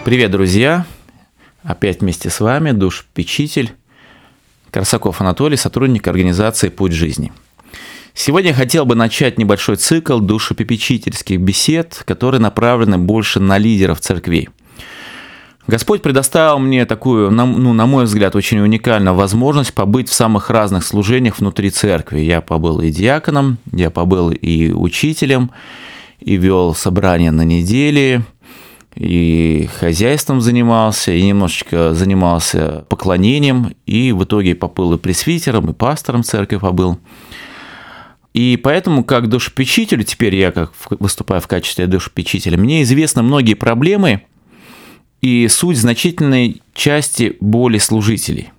Привет, друзья! Опять вместе с вами душепопечитель Корсаков Анатолий, сотрудник организации «Путь жизни». Сегодня я хотел бы начать небольшой цикл душепопечительских бесед, которые направлены больше на лидеров церквей. Господь предоставил мне такую, на мой взгляд, очень уникальную возможность побыть в самых разных служениях внутри церкви. Я побыл и диаконом, я побыл и учителем, и вел собрания на неделе, и хозяйством занимался, и немножечко занимался поклонением, и в итоге побыл и пресвитером, и пастором церкви побыл. И поэтому, как душепопечителю, теперь я как выступаю в качестве душепопечителя, мне известны многие проблемы и суть значительной части боли служителей.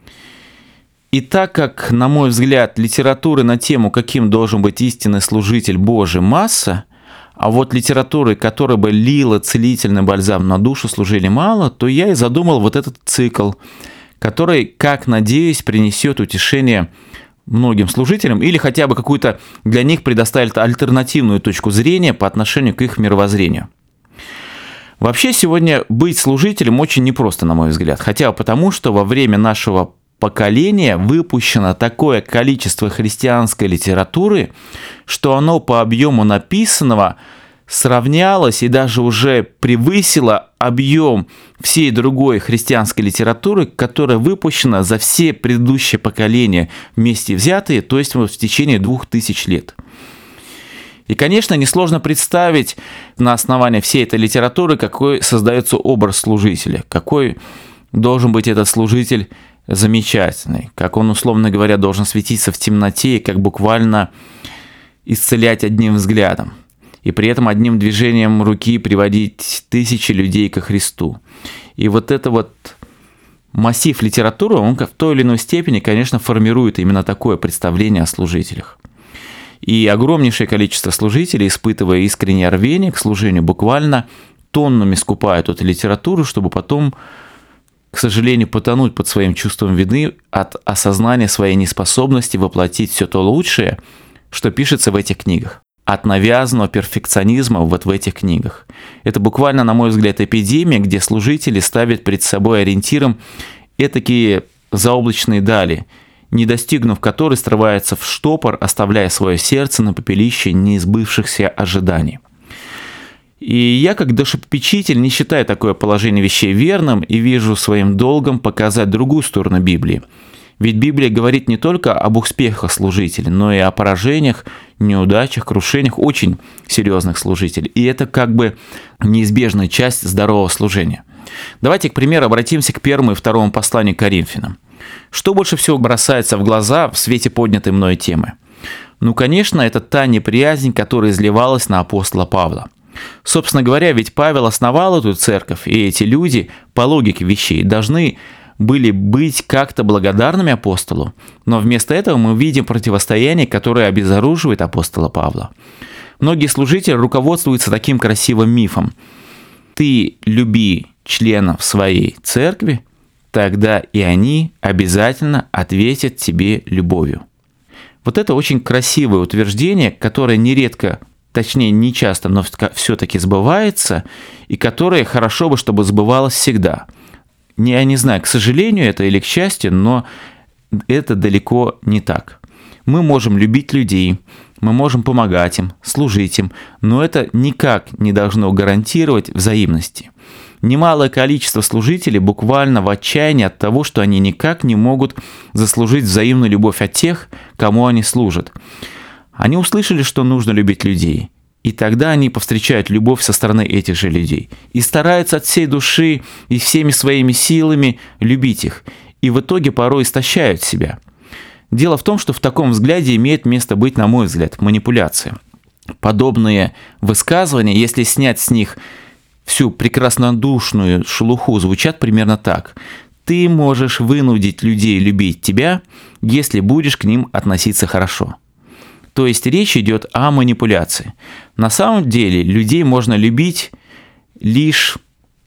И так как, на мой взгляд, литературы на тему, каким должен быть истинный служитель Божий, масса, а вот литературы, которая бы лила целительный бальзам на душу, служили мало, то я и задумал вот этот цикл, который, как надеюсь, принесет утешение многим служителям или хотя бы какую-то для них предоставит альтернативную точку зрения по отношению к их мировоззрению. Вообще сегодня быть служителем очень непросто, на мой взгляд, хотя бы потому, что во время нашего поколения выпущено такое количество христианской литературы, что оно по объему написанного сравнялось и даже уже превысило объем всей другой христианской литературы, которая выпущена за все предыдущие поколения вместе взятые, то есть в течение 2000 лет. И, конечно, несложно представить на основании всей этой литературы, какой создается образ служителя, какой должен быть этот служитель замечательный, как он, условно говоря, должен светиться в темноте и как буквально исцелять одним взглядом, и при этом одним движением руки приводить тысячи людей ко Христу. И вот это вот массив литературы, он в той или иной степени, конечно, формирует именно такое представление о служителях. И огромнейшее количество служителей, испытывая искреннее рвение к служению, буквально тоннами скупают эту литературу, чтобы потом, к сожалению, потонуть под своим чувством вины от осознания своей неспособности воплотить все то лучшее, что пишется в этих книгах. От навязанного перфекционизма вот в этих книгах. Это буквально, на мой взгляд, эпидемия, где служители ставят перед собой ориентиром этакие заоблачные дали, не достигнув которой срывается в штопор, оставляя свое сердце на попелище несбывшихся ожиданий. И я, как душепопечитель, не считаю такое положение вещей верным и вижу своим долгом показать другую сторону Библии. Ведь Библия говорит не только об успехах служителей, но и о поражениях, неудачах, крушениях очень серьезных служителей. И это как бы неизбежная часть здорового служения. Давайте, к примеру, обратимся к первому и второму посланию к Коринфянам. Что больше всего бросается в глаза в свете поднятой мной темы? Ну, конечно, это та неприязнь, которая изливалась на апостола Павла. Собственно говоря, ведь Павел основал эту церковь, и эти люди, по логике вещей, должны были быть как-то благодарными апостолу, но вместо этого мы видим противостояние, которое обезоруживает апостола Павла. Многие служители руководствуются таким красивым мифом: «Ты люби членов своей церкви, тогда и они обязательно ответят тебе любовью». Вот это очень красивое утверждение, которое нередко, точнее не часто, но все-таки сбывается, и которое хорошо бы, чтобы сбывалось всегда. Я не знаю, к сожалению это или к счастью, но это далеко не так. Мы можем любить людей, мы можем помогать им, служить им, но это никак не должно гарантировать взаимности. Немалое количество служителей буквально в отчаянии от того, что они никак не могут заслужить взаимную любовь от тех, кому они служат. Они услышали, что нужно любить людей, и тогда они повстречают любовь со стороны этих же людей и стараются от всей души и всеми своими силами любить их, и в итоге порой истощают себя. Дело в том, что в таком взгляде имеет место быть, на мой взгляд, манипуляция. Подобные высказывания, если снять с них всю прекраснодушную шелуху, звучат примерно так: «Ты можешь вынудить людей любить тебя, если будешь к ним относиться хорошо». То есть речь идет о манипуляции. На самом деле людей можно любить лишь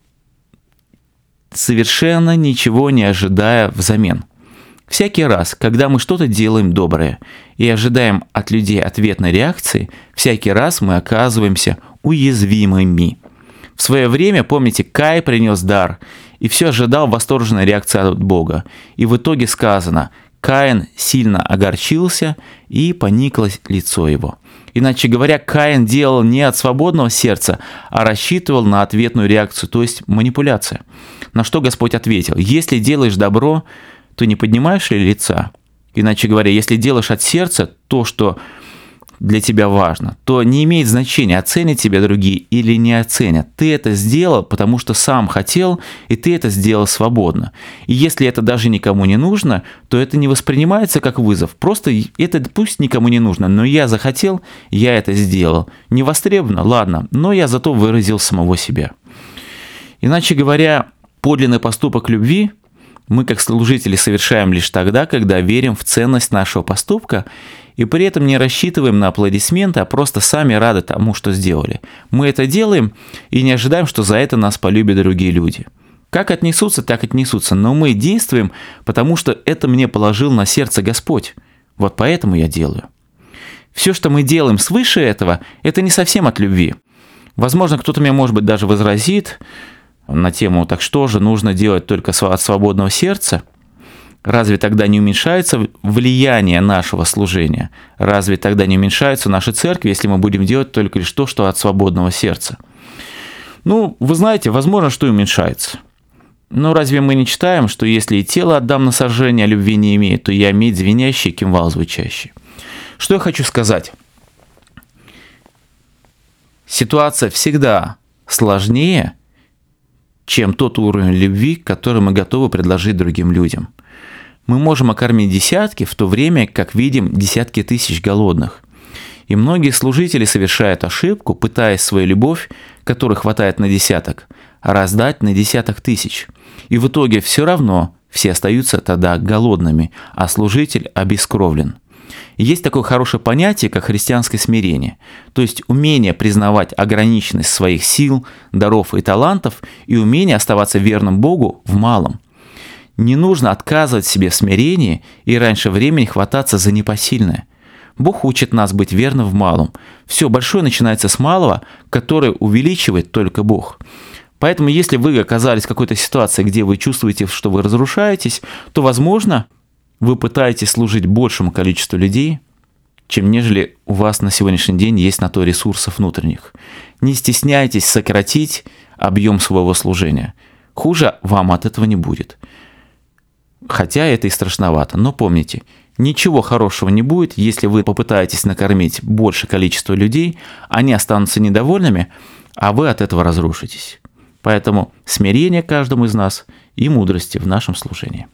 совершенно ничего не ожидая взамен. Всякий раз, когда мы что-то делаем доброе и ожидаем от людей ответной реакции, всякий раз мы оказываемся уязвимыми. В свое время, помните, Каин принес дар и все ожидал восторженной реакции от Бога. И в итоге сказано: Каин сильно огорчился, и поникло лицо его. Иначе говоря, Каин делал не от свободного сердца, а рассчитывал на ответную реакцию, то есть манипуляция. На что Господь ответил: если делаешь добро, то не поднимаешь ли лица? Иначе говоря, если делаешь от сердца то, что для тебя важно, то не имеет значения, оценят тебя другие или не оценят. Ты это сделал, потому что сам хотел, и ты это сделал свободно. И если это даже никому не нужно, то это не воспринимается как вызов. Просто это пусть никому не нужно, но я захотел, я это сделал. Не востребовано, ладно, но я зато выразил самого себя. Иначе говоря, подлинный поступок любви мы, как служители, совершаем лишь тогда, когда верим в ценность нашего поступка и при этом не рассчитываем на аплодисменты, а просто сами рады тому, что сделали. Мы это делаем и не ожидаем, что за это нас полюбят другие люди. Как отнесутся, так отнесутся, но мы действуем, потому что это мне положил на сердце Господь. Вот поэтому я делаю. Все, что мы делаем свыше этого, это не совсем от любви. Возможно, кто-то мне, может быть, даже возразит на тему: так что же нужно делать только от свободного сердца? Разве тогда не уменьшается влияние нашего служения? Разве тогда не уменьшаются наши церкви, если мы будем делать только лишь то, что от свободного сердца? Ну, вы знаете, возможно, что и уменьшается. Но разве мы не читаем, что если и тело отдам на сожжение, а любви не имеет, то я медь звенящий, кимвал звучащий? Что я хочу сказать? Ситуация всегда сложнее, чем тот уровень любви, который мы готовы предложить другим людям. Мы можем окормить десятки, в то время как видим десятки тысяч голодных. И многие служители совершают ошибку, пытаясь свою любовь, которой хватает на десяток, раздать на десяток тысяч. И в итоге все равно все остаются тогда голодными, а служитель обескровлен. И есть такое хорошее понятие, как христианское смирение, то есть умение признавать ограниченность своих сил, даров и талантов и умение оставаться верным Богу в малом. Не нужно отказывать себе в смирении и раньше времени хвататься за непосильное. Бог учит нас быть верным в малом. Все большое начинается с малого, которое увеличивает только Бог. Поэтому, если вы оказались в какой-то ситуации, где вы чувствуете, что вы разрушаетесь, то, возможно, вы пытаетесь служить большему количеству людей, чем нежели у вас на сегодняшний день есть на то ресурсов внутренних. Не стесняйтесь сократить объем своего служения. Хуже вам от этого не будет. Хотя это и страшновато, но помните, ничего хорошего не будет, если вы попытаетесь накормить большее количество людей, они останутся недовольными, а вы от этого разрушитесь. Поэтому смирение каждому из нас и мудрости в нашем служении.